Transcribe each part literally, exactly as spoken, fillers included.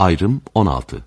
Ayrım on altı.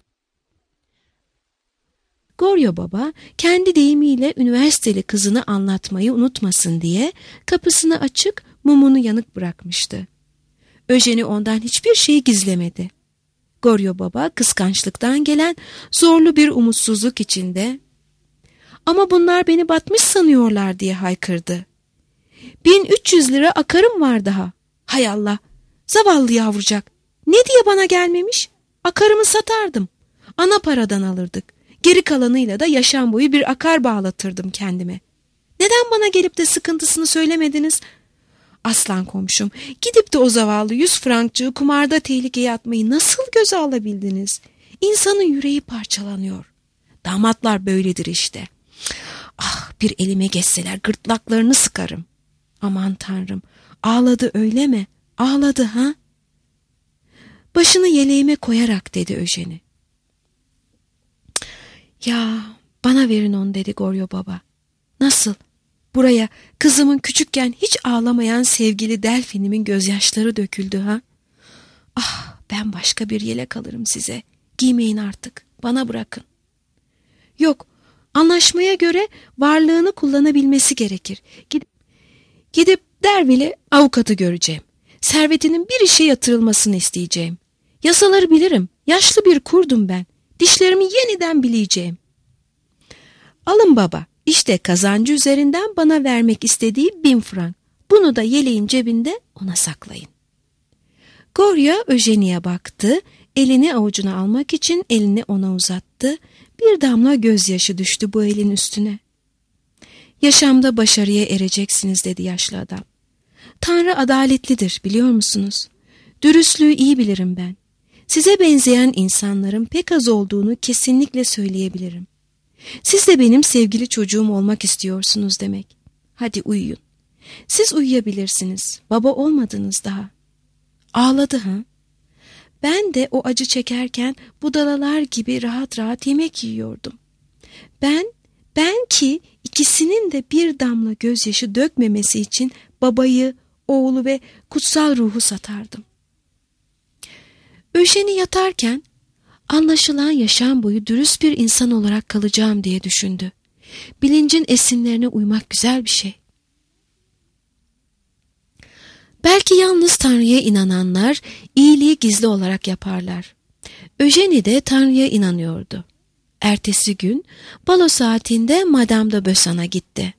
Goryo Baba kendi deyimiyle üniversiteli kızını anlatmayı unutmasın diye kapısını açık, mumunu yanık bırakmıştı. Öjeni ondan hiçbir şey gizlemedi. Goryo Baba kıskançlıktan gelen zorlu bir umutsuzluk içinde "Ama bunlar beni batmış sanıyorlar" diye haykırdı. Bin üç yüz lira akarım var daha. Hay Allah, zavallı yavrucak. Ne diye bana gelmemiş? Akarımı satardım. Ana paradan alırdık. Geri kalanıyla da yaşam boyu bir akar bağlatırdım kendime. Neden bana gelip de sıkıntısını söylemediniz? Aslan komşum, gidip de o zavallı yüz frankçığı kumarda tehlikeye atmayı nasıl göze alabildiniz? İnsanın yüreği parçalanıyor. Damatlar böyledir işte. Ah, bir elime geçseler gırtlaklarını sıkarım. Aman Tanrım, ağladı öyle mi? Ağladı ha? Başını yeleğime koyarak dedi Öjeni. Ya bana verin onu dedi Goryo Baba. Nasıl? Buraya kızımın küçükken hiç ağlamayan sevgili Delfin'imin gözyaşları döküldü ha? Ah, ben başka bir yelek alırım size. Giymeyin artık, bana bırakın. Yok, anlaşmaya göre varlığını kullanabilmesi gerekir. Gidip, gidip Derville'e avukatı göreceğim. Servetinin bir işe yatırılmasını isteyeceğim. Yasaları bilirim, yaşlı bir kurdum ben. Dişlerimi yeniden bileyeceğim. Alın baba, işte kazancı üzerinden bana vermek istediği bin frank. Bunu da yeleğin cebinde ona saklayın. Goryo Öjeni'ye baktı, elini avucuna almak için elini ona uzattı. Bir damla gözyaşı düştü bu elin üstüne. Yaşamda başarıya ereceksiniz dedi yaşlı adam. Tanrı adaletlidir biliyor musunuz? Dürüstlüğü iyi bilirim ben. Size benzeyen insanların pek az olduğunu kesinlikle söyleyebilirim. Siz de benim sevgili çocuğum olmak istiyorsunuz demek. Hadi uyuyun. Siz uyuyabilirsiniz. Baba olmadınız daha. Ağladı ha? Ben de o acı çekerken budalalar gibi rahat rahat yemek yiyordum. Ben, ben ki ikisinin de bir damla gözyaşı dökmemesi için babayı, oğlu ve kutsal ruhu satardım. Öjeni yatarken anlaşılan yaşam boyu dürüst bir insan olarak kalacağım diye düşündü. Bilincin esinlerine uymak güzel bir şey. Belki yalnız Tanrı'ya inananlar iyiliği gizli olarak yaparlar. Öjeni de Tanrı'ya inanıyordu. Ertesi gün balo saatinde Madame de Bösan'a gitti.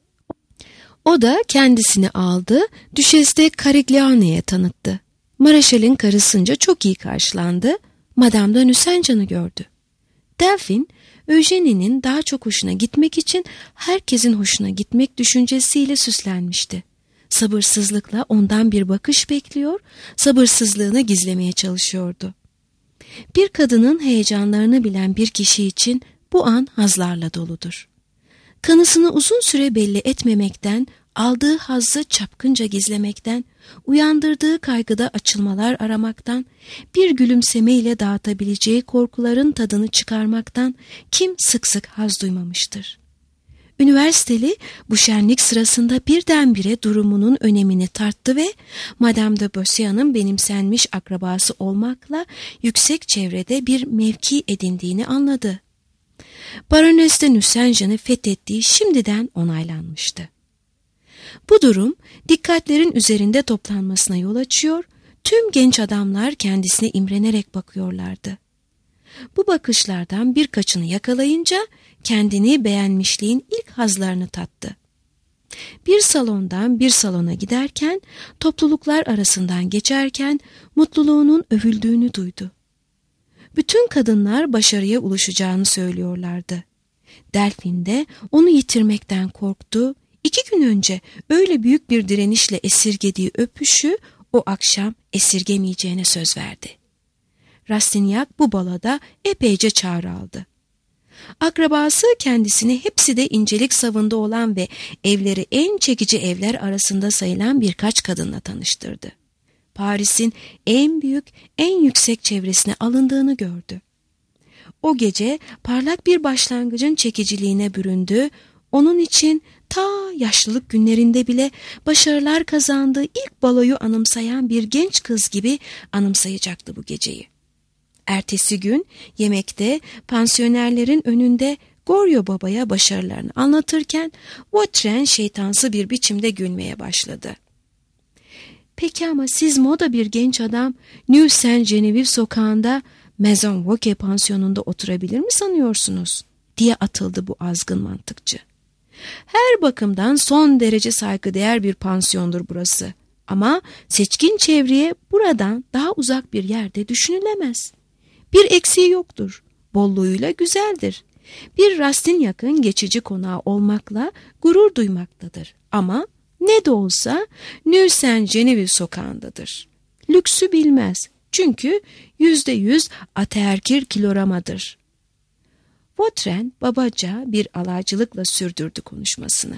O da kendisini aldı, Düşes de Carigliano'ya tanıttı. Maraşal'in karısınca çok iyi karşılandı. Madame de Nusencan'ı gördü. Delfin, Öjeni'nin daha çok hoşuna gitmek için herkesin hoşuna gitmek düşüncesiyle süslenmişti. Sabırsızlıkla ondan bir bakış bekliyor, sabırsızlığını gizlemeye çalışıyordu. Bir kadının heyecanlarını bilen bir kişi için bu an hazlarla doludur. Kanısını uzun süre belli etmemekten, aldığı hazzı çapkınca gizlemekten, uyandırdığı kaygıda açılmalar aramaktan, bir gülümsemeyle dağıtabileceği korkuların tadını çıkarmaktan kim sık sık haz duymamıştır? Üniversiteli bu şenlik sırasında birdenbire durumunun önemini tarttı ve Madame de Bösan'ın benimsenmiş akrabası olmakla yüksek çevrede bir mevki edindiğini anladı. Baroness de Nusencan'ı fethettiği şimdiden onaylanmıştı. Bu durum dikkatlerin üzerinde toplanmasına yol açıyor, tüm genç adamlar kendisine imrenerek bakıyorlardı. Bu bakışlardan birkaçını yakalayınca kendini beğenmişliğin ilk hazlarını tattı. Bir salondan bir salona giderken, topluluklar arasından geçerken mutluluğunun övüldüğünü duydu. Bütün kadınlar başarıya ulaşacağını söylüyorlardı. Delfin de onu yitirmekten korktu. İki gün önce öyle büyük bir direnişle esirgediği öpüşü o akşam esirgemeyeceğine söz verdi. Rastignac bu baloda epeyce çağrı aldı. Akrabası kendisini hepsi de incelik savında olan ve evleri en çekici evler arasında sayılan birkaç kadınla tanıştırdı. Paris'in en büyük, en yüksek çevresine alındığını gördü. O gece parlak bir başlangıcın çekiciliğine büründü, onun için ta yaşlılık günlerinde bile başarılar kazandığı ilk baloyu anımsayan bir genç kız gibi anımsayacaktı bu geceyi. Ertesi gün yemekte pansiyonerlerin önünde Goryo Baba'ya başarılarını anlatırken Vautrin şeytansı bir biçimde gülmeye başladı. Peki ama siz moda bir genç adam New Saint Genevieve sokağında Maison Vauquer pansiyonunda oturabilir mi sanıyorsunuz? Diye atıldı bu azgın mantıkçı. Her bakımdan son derece saygıdeğer bir pansiyondur burası. Ama seçkin çevreye buradan daha uzak bir yerde düşünülemez. Bir eksiği yoktur. Bolluğuyla güzeldir. Bir Rastignac'ın geçici konağı olmakla gurur duymaktadır. Ama ne de olsa New Saint Genevieve sokağındadır. Lüksü bilmez. Çünkü yüzde yüz ataerkil kiloramadır. Vautrin babaca bir alaycılıkla sürdürdü konuşmasını.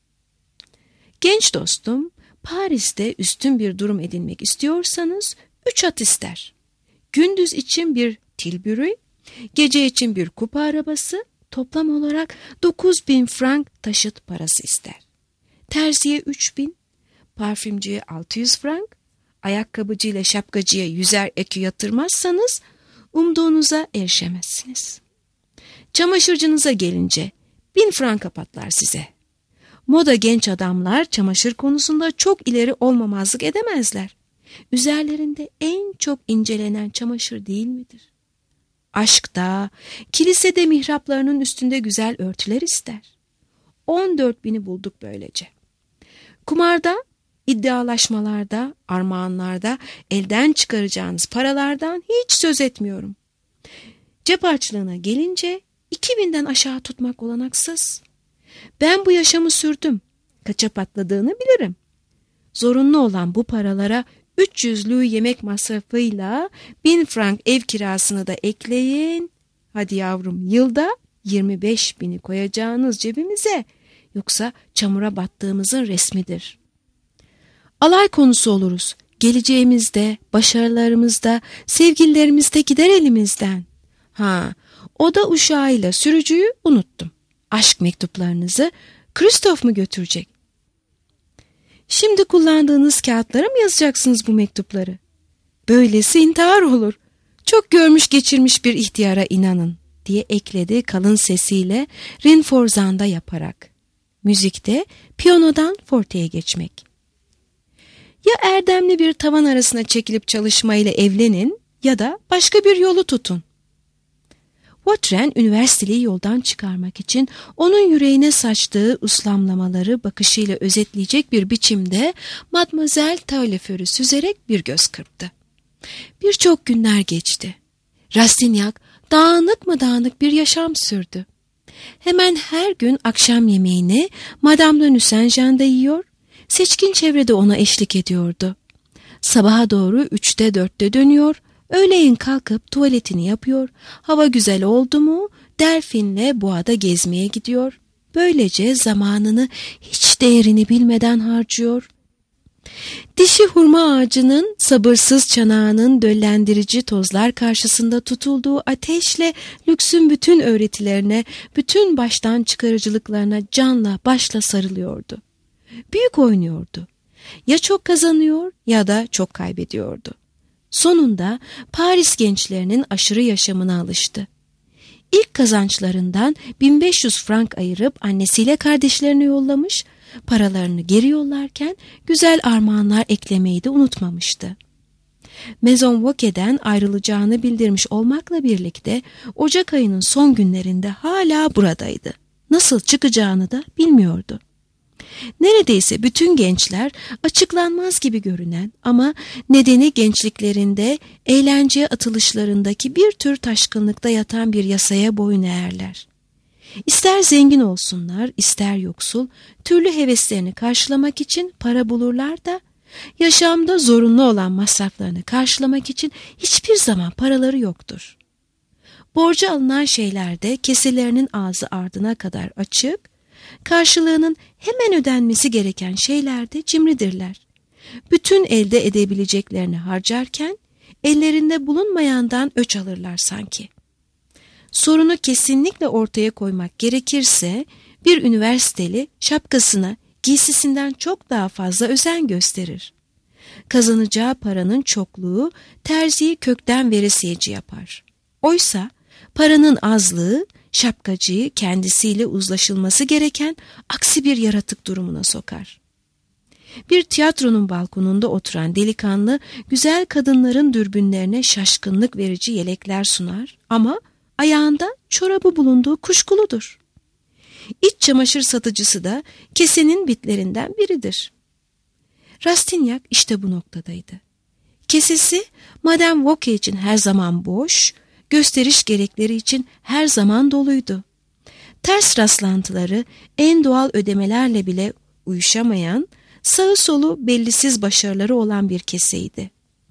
Genç dostum, Paris'te üstün bir durum edinmek istiyorsanız üç at ister. Gündüz için bir tilbury, gece için bir kupa arabası, toplam olarak dokuz bin frank taşıt parası ister. Terziye üç bin, parfümcüye altı yüz frank, ayakkabıcı ile şapkacıya yüzer ekü yatırmazsanız umduğunuza erişemezsiniz. Çamaşırcınıza gelince bin franka patlar size. Moda genç adamlar çamaşır konusunda çok ileri olmamazlık edemezler. Üzerlerinde en çok incelenen çamaşır değil midir? Aşkta, kilisede mihraplarının üstünde güzel örtüler ister. On dört bini bulduk böylece. Kumarda, iddialaşmalarda, armağanlarda elden çıkaracağınız paralardan hiç söz etmiyorum. Cep harçlığına gelince iki binden aşağı tutmak olanaksız. Ben bu yaşamı sürdüm. Kaça patladığını bilirim. Zorunlu olan bu paralara üç yüzlü yemek masrafıyla bin frank ev kirasını da ekleyin. Hadi yavrum, yılda yirmi beş bini koyacağınız cebimize. Yoksa çamura battığımızın resmidir. Alay konusu oluruz. Geleceğimizde, başarılarımızda, sevgililerimizde gider elimizden. Ha, oda uşağıyla sürücüyü unuttum. Aşk mektuplarınızı Christophe mu götürecek? Şimdi kullandığınız kağıtlara mı yazacaksınız bu mektupları? Böylesi intihar olur. Çok görmüş geçirmiş bir ihtiyara inanın, diye ekledi kalın sesiyle rinforzanda yaparak. Müzikte piyanodan forteye geçmek. Ya erdemli bir tavan arasına çekilip çalışmayla evlenin ya da başka bir yolu tutun. Vautrin üniversiteliği yoldan çıkarmak için onun yüreğine saçtığı uslamlamaları bakışıyla özetleyecek bir biçimde Mademoiselle Taillefer'ü süzerek bir göz kırptı. Birçok günler geçti. Rastignac dağınık mı dağınık bir yaşam sürdü. Hemen her gün akşam yemeğini Madame de Nucingen'de yiyor, seçkin çevrede ona eşlik ediyordu. Sabaha doğru üçte dörtte dönüyor, öğleyin kalkıp tuvaletini yapıyor, hava güzel oldu mu Delphine'le boğada gezmeye gidiyor. Böylece zamanını hiç değerini bilmeden harcıyor. Dişi hurma ağacının sabırsız çanağının döllendirici tozlar karşısında tutulduğu ateşle lüksün bütün öğretilerine, bütün baştan çıkarıcılıklarına canla başla sarılıyordu. Büyük oynuyordu. Ya çok kazanıyor ya da çok kaybediyordu. Sonunda Paris gençlerinin aşırı yaşamına alıştı. İlk kazançlarından bin beş yüz frank ayırıp annesiyle kardeşlerine yollamış, paralarını geri yollarken güzel armağanlar eklemeyi de unutmamıştı. Maison Vauquer'den ayrılacağını bildirmiş olmakla birlikte Ocak ayının son günlerinde hala buradaydı. Nasıl çıkacağını da bilmiyordu. Neredeyse bütün gençler açıklanmaz gibi görünen ama nedeni gençliklerinde eğlenceye atılışlarındaki bir tür taşkınlıkta yatan bir yasaya boyun eğerler. İster zengin olsunlar, ister yoksul, türlü heveslerini karşılamak için para bulurlar da yaşamda zorunlu olan masraflarını karşılamak için hiçbir zaman paraları yoktur. Borca alınan şeylerde keselerinin ağzı ardına kadar açık, karşılığının hemen ödenmesi gereken şeylerde cimridirler. Bütün elde edebileceklerini harcarken ellerinde bulunmayandan öç alırlar sanki. Sorunu kesinlikle ortaya koymak gerekirse bir üniversiteli şapkasına giysisinden çok daha fazla özen gösterir. Kazanacağı paranın çokluğu terziyi kökten veresiyeci yapar. Oysa paranın azlığı şapkacıyı kendisiyle uzlaşılması gereken aksi bir yaratık durumuna sokar. Bir tiyatronun balkonunda oturan delikanlı güzel kadınların dürbünlerine şaşkınlık verici yelekler sunar ama ayağında çorabı bulunduğu kuşkuludur. İç çamaşır satıcısı da kesenin bitlerinden biridir. Rastignac işte bu noktadaydı. Kesesi Madame Voque için her zaman boş, gösteriş gerekleri için her zaman doluydu. Ters rastlantıları en doğal ödemelerle bile uyuşamayan, sağı solu bellisiz başarıları olan bir keseydi.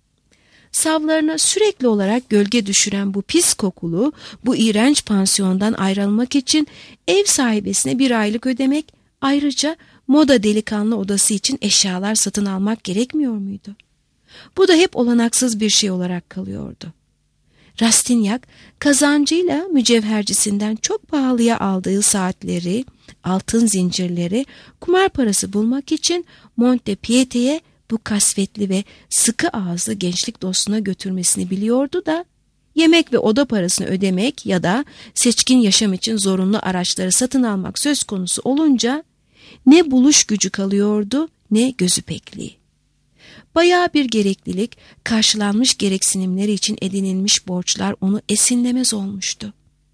Savlarına sürekli olarak gölge düşüren bu pis kokulu, bu iğrenç pansiyondan ayrılmak için ev sahibesine bir aylık ödemek, ayrıca moda delikanlı odası için eşyalar satın almak gerekmiyor muydu? Bu da hep olanaksız bir şey olarak kalıyordu. Rastignac, kazancıyla mücevhercisinden çok pahalıya aldığı saatleri, altın zincirleri, kumar parası bulmak için Mont-de-Piété'ye bu kasvetli ve sıkı ağızlı gençlik dostuna götürmesini biliyordu da, yemek ve oda parasını ödemek ya da seçkin yaşam için zorunlu araçları satın almak söz konusu olunca, ne buluş gücü kalıyordu ne gözü pekliği. Bayağı bir gereklilik, karşılanmış gereksinimleri için edinilmiş borçlar onu esinlemez olmuştu.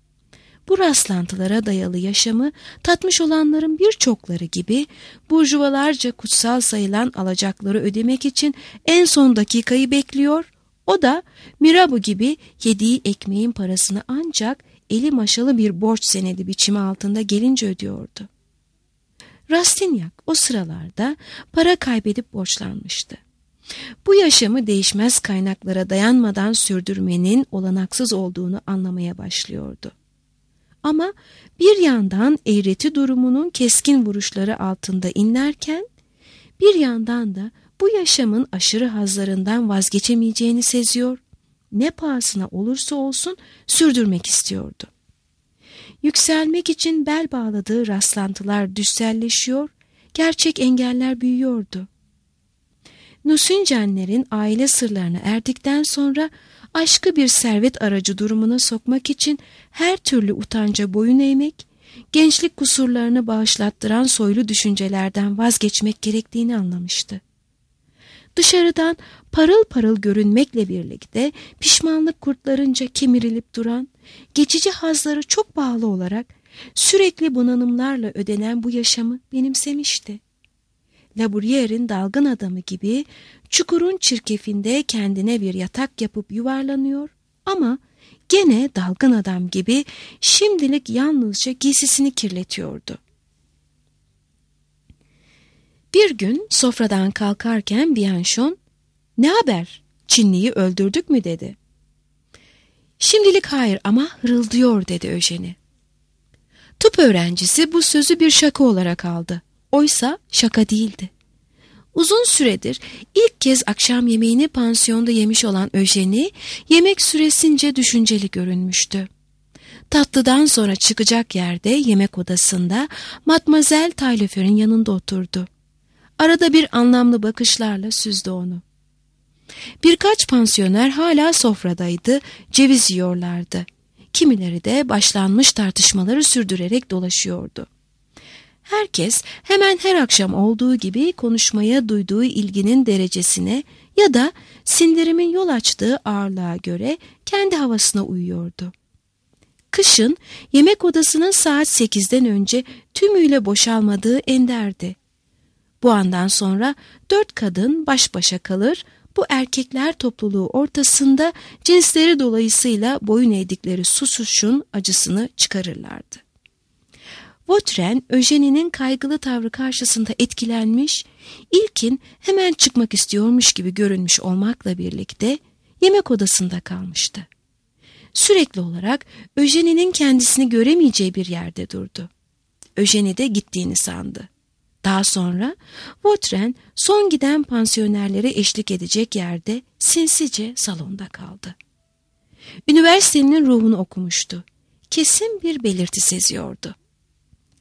Bu rastlantılara dayalı yaşamı tatmış olanların birçokları gibi burjuvalarca kutsal sayılan alacakları ödemek için en son dakikayı bekliyor, o da Mirabeau gibi yediği ekmeğin parasını ancak eli maşalı bir borç senedi biçimi altında gelince ödüyordu. Rastignac o sıralarda para kaybedip borçlanmıştı. Bu yaşamı değişmez kaynaklara dayanmadan sürdürmenin olanaksız olduğunu anlamaya başlıyordu. Ama bir yandan eğreti durumunun keskin vuruşları altında inlerken, bir yandan da bu yaşamın aşırı hazlarından vazgeçemeyeceğini seziyor, ne pahasına olursa olsun sürdürmek istiyordu. Yükselmek için bel bağladığı rastlantılar düşselleşiyor, gerçek engeller büyüyordu. Nusingenlerin aile sırlarına erdikten sonra aşkı bir servet aracı durumuna sokmak için her türlü utanca boyun eğmek, gençlik kusurlarını bağışlattıran soylu düşüncelerden vazgeçmek gerektiğini anlamıştı. Dışarıdan parıl parıl görünmekle birlikte pişmanlık kurtlarınca kemirilip duran, geçici hazları çok bağlı olarak sürekli bunalımlarla ödenen bu yaşamı benimsemişti. La Bruyere'in dalgın adamı gibi çukurun çirkefinde kendine bir yatak yapıp yuvarlanıyor ama gene dalgın adam gibi şimdilik yalnızca giysisini kirletiyordu. Bir gün sofradan kalkarken Bianchon, "Ne haber? Çinliyi öldürdük mü?" dedi. "Şimdilik hayır ama hırıldıyor," dedi Eugenie. Tıp öğrencisi bu sözü bir şaka olarak aldı. Oysa şaka değildi. Uzun süredir ilk kez akşam yemeğini pansiyonda yemiş olan Eugenie, yemek süresince düşünceli görünmüştü. Tatlıdan sonra çıkacak yerde yemek odasında Mademoiselle Taillefer'in yanında oturdu. Arada bir anlamlı bakışlarla süzdü onu. Birkaç pansiyoner hala sofradaydı, ceviz yiyorlardı. Kimileri de başlanmış tartışmaları sürdürerek dolaşıyordu. Herkes hemen her akşam olduğu gibi konuşmaya duyduğu ilginin derecesine ya da sindirimin yol açtığı ağırlığa göre kendi havasına uyuyordu. Kışın yemek odasının saat sekizden önce tümüyle boşalmadığı enderdi. Bu andan sonra dört kadın baş başa kalır, bu erkekler topluluğu ortasında cinsleri dolayısıyla boyun eğdikleri susuşun acısını çıkarırlardı. Vautrin, Eugenie'nin kaygılı tavrı karşısında etkilenmiş, ilkin hemen çıkmak istiyormuş gibi görünmüş olmakla birlikte yemek odasında kalmıştı. Sürekli olarak Eugenie'nin kendisini göremeyeceği bir yerde durdu. Eugenie de gittiğini sandı. Daha sonra Vautrin son giden pansiyonerlere eşlik edecek yerde sinsice salonda kaldı. Üniversitenin ruhunu okumuştu. Kesin bir belirti seziyordu.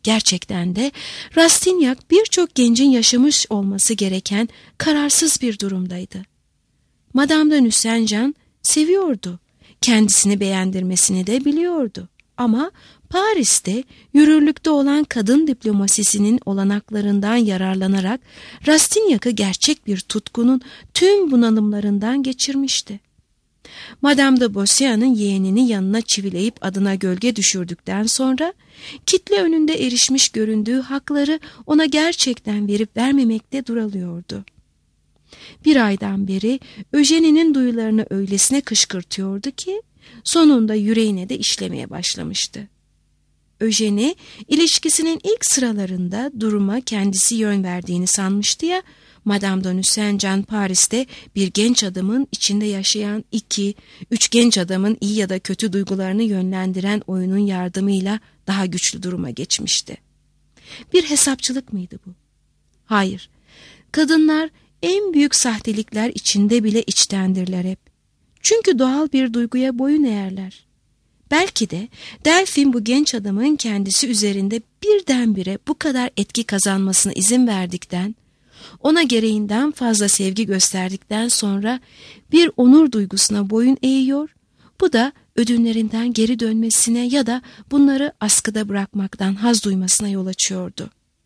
Gerçekten de Rastinyak birçok gencin yaşamış olması gereken kararsız bir durumdaydı. Madame de Nucingen seviyordu. Kendisini beğendirmesini de biliyordu. Ama Paris'te yürürlükte olan kadın diplomasisinin olanaklarından yararlanarak Rastignac'ı gerçek bir tutkunun tüm bunalımlarından geçirmişti. Madame de Beauseant'ın yeğenini yanına çivileyip adına gölge düşürdükten sonra kitle önünde erişmiş göründüğü hakları ona gerçekten verip vermemekte duralıyordu. Bir aydan beri Eugène'nin duyularını öylesine kışkırtıyordu ki sonunda yüreğine de işlemeye başlamıştı. Eugène ilişkisinin ilk sıralarında duruma kendisi yön verdiğini sanmıştı ya, Madame de Nucingen Paris'te bir genç adamın içinde yaşayan iki, üç genç adamın iyi ya da kötü duygularını yönlendiren oyunun yardımıyla daha güçlü duruma geçmişti. Bir hesapçılık mıydı bu? Hayır. Kadınlar en büyük sahtelikler içinde bile içtendirler hep. Çünkü doğal bir duyguya boyun eğerler. Belki de Delphine bu genç adamın kendisi üzerinde birdenbire bu kadar etki kazanmasına izin verdikten, ona gereğinden fazla sevgi gösterdikten sonra bir onur duygusuna boyun eğiyor, bu da ödünlerinden geri dönmesine ya da bunları askıda bırakmaktan haz duymasına yol açıyordu.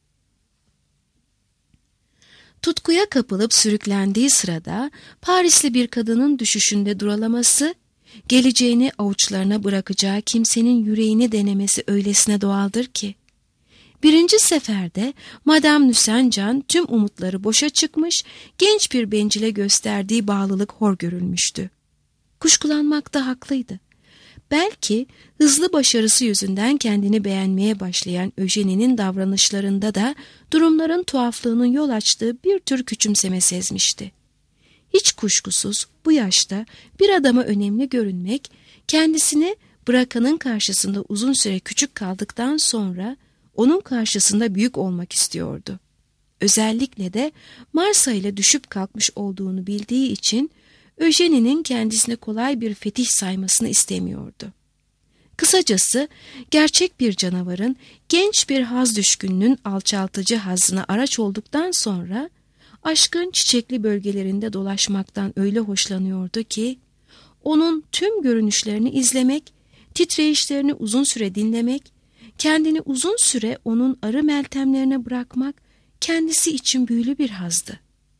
Tutkuya kapılıp sürüklendiği sırada Parisli bir kadının düşüşünde duralaması, geleceğini avuçlarına bırakacağı kimsenin yüreğini denemesi öylesine doğaldır ki. Birinci seferde Madame Nucingen tüm umutları boşa çıkmış, genç bir bencile gösterdiği bağlılık hor görülmüştü. Kuşkulanmakta haklıydı. Belki hızlı başarısı yüzünden kendini beğenmeye başlayan Eugène'nin davranışlarında da durumların tuhaflığının yol açtığı bir tür küçümseme sezmişti. Hiç kuşkusuz bu yaşta bir adama önemli görünmek, kendisini bırakanın karşısında uzun süre küçük kaldıktan sonra onun karşısında büyük olmak istiyordu. Özellikle de Marsa ile düşüp kalkmış olduğunu bildiği için Eugène'nin kendisine kolay bir fetih saymasını istemiyordu. Kısacası gerçek bir canavarın genç bir haz düşkününün alçaltıcı hazzına araç olduktan sonra aşkın çiçekli bölgelerinde dolaşmaktan öyle hoşlanıyordu ki onun tüm görünüşlerini izlemek, titreyişlerini uzun süre dinlemek, kendini uzun süre onun arı meltemlerine bırakmak kendisi için büyülü bir hazdı.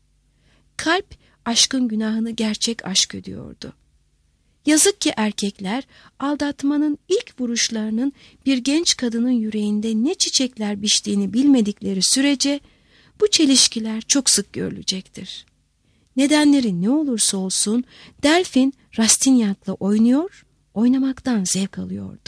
Kalp aşkın günahını gerçek aşk ödüyordu. Yazık ki erkekler aldatmanın ilk vuruşlarının bir genç kadının yüreğinde ne çiçekler biçtiğini bilmedikleri sürece bu çelişkiler çok sık görülecektir. Nedenleri ne olursa olsun Delphine Rastignac'la oynuyor, oynamaktan zevk alıyordu.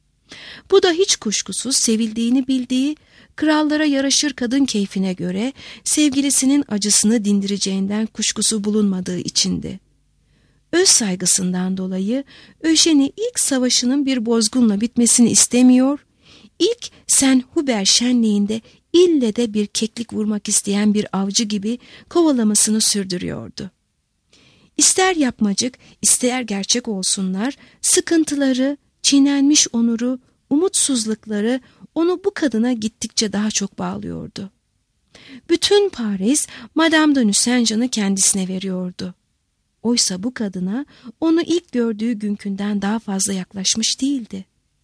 Bu da hiç kuşkusuz sevildiğini bildiği, krallara yaraşır kadın keyfine göre sevgilisinin acısını dindireceğinden kuşkusu bulunmadığı içindi. Öz saygısından dolayı Eugène ilk savaşının bir bozgunla bitmesini istemiyor, ilk Saint-Hubert şenliğinde ille de bir keklik vurmak isteyen bir avcı gibi kovalamasını sürdürüyordu. İster yapmacık, ister gerçek olsunlar, sıkıntıları, çiğnenmiş onuru, umutsuzlukları onu bu kadına gittikçe daha çok bağlıyordu. Bütün Paris Madame de Nucingen'ı kendisine veriyordu. Oysa bu kadına onu ilk gördüğü günkünden daha fazla yaklaşmış değildi.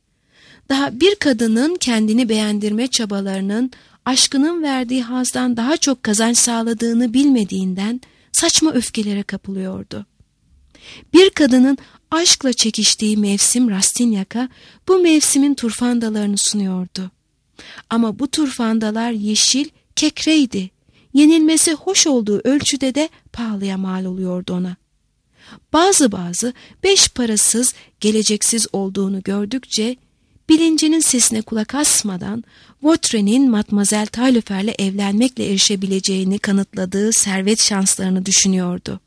Daha bir kadının kendini beğendirme çabalarının aşkının verdiği hazdan daha çok kazanç sağladığını bilmediğinden saçma öfkelere kapılıyordu. Bir kadının aşkla çekiştiği mevsim Rastignac'a bu mevsimin turfandalarını sunuyordu. Ama bu turfandalar yeşil, kekreydi. Yenilmesi hoş olduğu ölçüde de pahalıya mal oluyordu ona. Bazı bazı beş parasız, geleceksiz olduğunu gördükçe bilincinin sesine kulak asmadan Vautrin'in Mademoiselle Taillefer'le evlenmekle erişebileceğini kanıtladığı servet şanslarını düşünüyordu.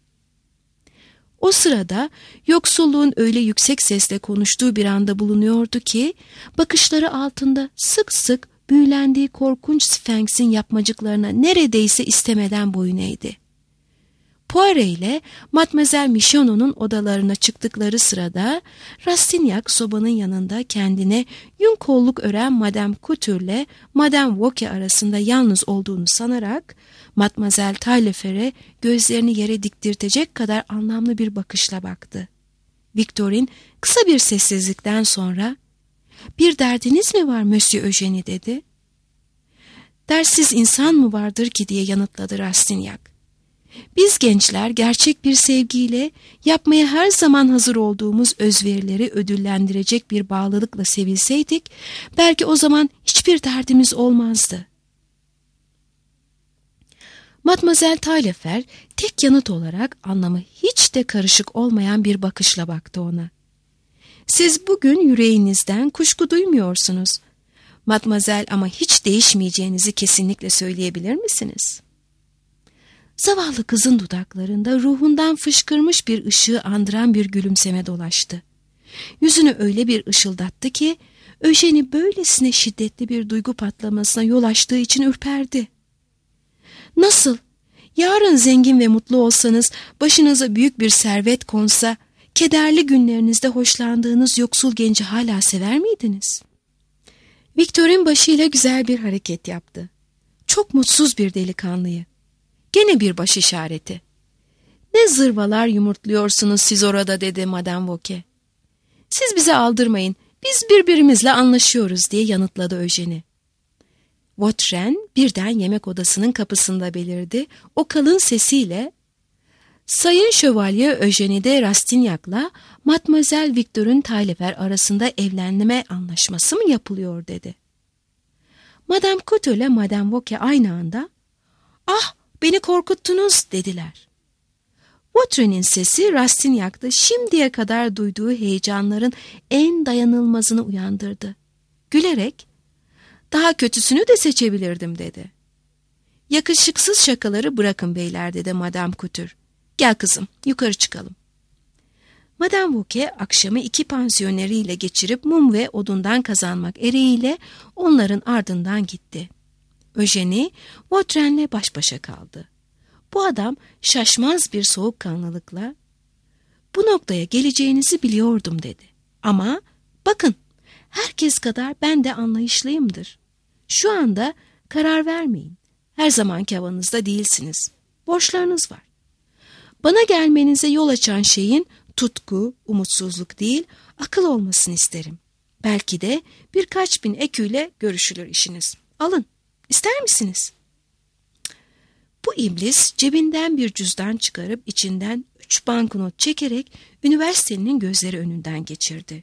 O sırada yoksulluğun öyle yüksek sesle konuştuğu bir anda bulunuyordu ki bakışları altında sık sık büyülendiği korkunç Sphinx'in yapmacıklarına neredeyse istemeden boyun eğdi. Poire ile Mademoiselle Michonneau'nun odalarına çıktıkları sırada Rastignac sobanın yanında kendine yün kolluk ören Madame Couture'le Madame Vauquer arasında yalnız olduğunu sanarak Mademoiselle Taillefer'e gözlerini yere diktirtecek kadar anlamlı bir bakışla baktı. Victorine kısa bir sessizlikten sonra "Bir derdiniz mi var Monsieur Eugène?" dedi. "Dertsiz insan mı vardır ki?" diye yanıtladı Rastignac. "Biz gençler gerçek bir sevgiyle, yapmaya her zaman hazır olduğumuz özverileri ödüllendirecek bir bağlılıkla sevilseydik, belki o zaman hiçbir derdimiz olmazdı." Mademoiselle Taillefer tek yanıt olarak anlamı hiç de karışık olmayan bir bakışla baktı ona. "Siz bugün yüreğinizden kuşku duymuyorsunuz. Mademoiselle, ama hiç değişmeyeceğinizi kesinlikle söyleyebilir misiniz?" Zavallı kızın dudaklarında ruhundan fışkırmış bir ışığı andıran bir gülümseme dolaştı. Yüzünü öyle bir ışıldattı ki Eugène böylesine şiddetli bir duygu patlamasına yol açtığı için ürperdi. "Nasıl? Yarın zengin ve mutlu olsanız, başınıza büyük bir servet konsa, kederli günlerinizde hoşlandığınız yoksul genci hala sever miydiniz?" Victorine başıyla güzel bir hareket yaptı. Çok mutsuz bir delikanlıyı. Gene bir baş işareti. "Ne zırvalar yumurtluyorsunuz siz orada," dedi Madame Vauquer. "Siz bize aldırmayın, biz birbirimizle anlaşıyoruz," diye yanıtladı Eugène. Vautrin birden yemek odasının kapısında belirdi. O kalın sesiyle "Sayın Şövalye Eugène de Rastignac'la Mademoiselle Victorine Taillefer arasında evlenme anlaşması mı yapılıyor?" dedi. Madame Couture ile Madame Vauquer aynı anda "Ah, beni korkuttunuz," dediler. Vautrin'in sesi Rastignac'ta şimdiye kadar duyduğu heyecanların en dayanılmazını uyandırdı. Gülerek "Daha kötüsünü de seçebilirdim," dedi. "Yakışıksız şakaları bırakın beyler," dedi Madame Couture. "Gel kızım, yukarı çıkalım." Madame Vauquer akşamı iki pansiyoneriyle geçirip mum ve odundan kazanmak ereğiyle onların ardından gitti. Eugène Vautrin'le baş başa kaldı. Bu adam şaşmaz bir soğukkanlılıkla "Bu noktaya geleceğinizi biliyordum," dedi. "Ama bakın, herkes kadar ben de anlayışlıyımdır. Şu anda karar vermeyin. Her zamanki havanızda değilsiniz. Borçlarınız var. Bana gelmenize yol açan şeyin tutku, umutsuzluk değil, akıl olmasını isterim. Belki de birkaç bin eküyle görüşülür işiniz. Alın, ister misiniz?" Bu iblis cebinden bir cüzdan çıkarıp içinden üç banknot çekerek üniversitenin gözleri önünden geçirdi.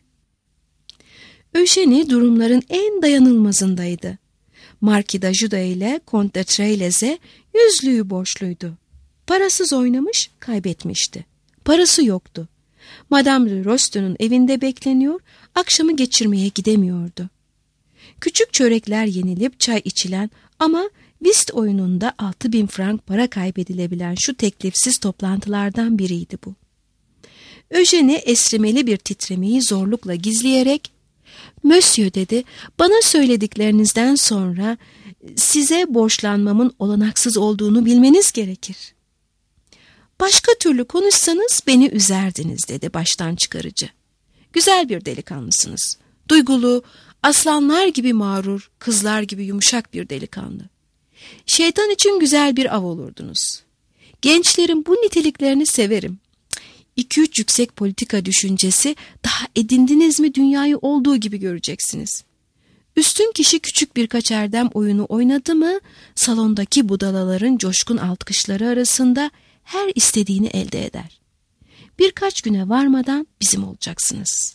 Eugène durumların en dayanılmazındaydı. Marquis d'Ajuda ile Comte de Trélez'e yüzlüğü borçluydu. Parasız oynamış, kaybetmişti. Parası yoktu. Madame de Rosto'nun evinde bekleniyor, akşamı geçirmeye gidemiyordu. Küçük çörekler yenilip çay içilen ama whist oyununda altı bin frank para kaybedilebilen şu teklifsiz toplantılardan biriydi bu. Eugène esrimeli bir titremeyi zorlukla gizleyerek "Monsieur," dedi, "bana söylediklerinizden sonra size borçlanmamın olanaksız olduğunu bilmeniz gerekir." "Başka türlü konuşsanız beni üzerdiniz," dedi baştan çıkarıcı. "Güzel bir delikanlısınız. Duygulu, aslanlar gibi mağrur, kızlar gibi yumuşak bir delikanlı. Şeytan için güzel bir av olurdunuz. Gençlerin bu niteliklerini severim. İki üç yüksek politika düşüncesi, daha edindiniz mi dünyayı olduğu gibi göreceksiniz. Üstün kişi küçük birkaç erdem oyunu oynadı mı, salondaki budalaların coşkun alkışları arasında her istediğini elde eder. Birkaç güne varmadan bizim olacaksınız."